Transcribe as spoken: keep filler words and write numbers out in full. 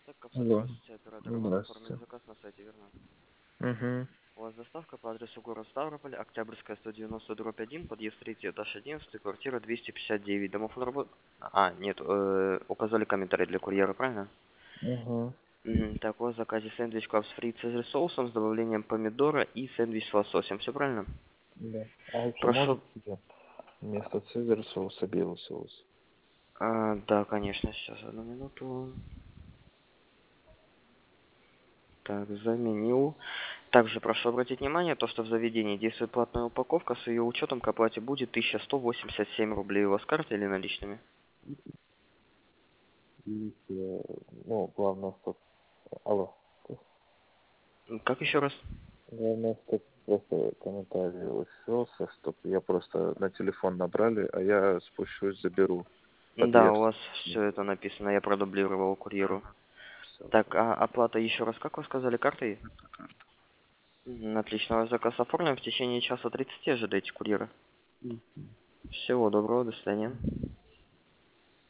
Так, Алло. обслуживающий оператор, вы оформили Здравствуйте. заказ на сайте, верно? Угу. У вас доставка по адресу город Ставрополь, Октябрьская, сто девяносто, дробь один, подъезд третий, этаж одиннадцать, квартира двести пятьдесят девять. Домофон работает? А, нет, э, указали комментарий для курьера, правильно? Угу. Мгм. Так, у вас в заказе сэндвич клабс фри цезарь соусом с добавлением помидора и сэндвич с лососем. Все правильно? Да. А еще Прошу. можете вместо цезарь соуса белый соус? А, да, конечно, сейчас, одну минуту. Так, заменил. Также прошу обратить внимание, то, что в заведении действует платная упаковка, с ее учетом к оплате будет тысяча сто восемьдесят семь рублей. У вас карты или наличными? И, э, ну, главное, чтоб... Алло. М, Как еще раз? Главное, чтоб просто комментарий учился, чтоб я просто на телефон набрали, а я спущусь, заберу Да, у подъезд. вас все это написано, я продублировал курьеру. Все. Так, а оплата еще раз, как вы сказали, картой? Мгм, отлично, ваш заказ оформлен, в течение часа тридцати ожидайте курьера. Всего доброго, до свидания.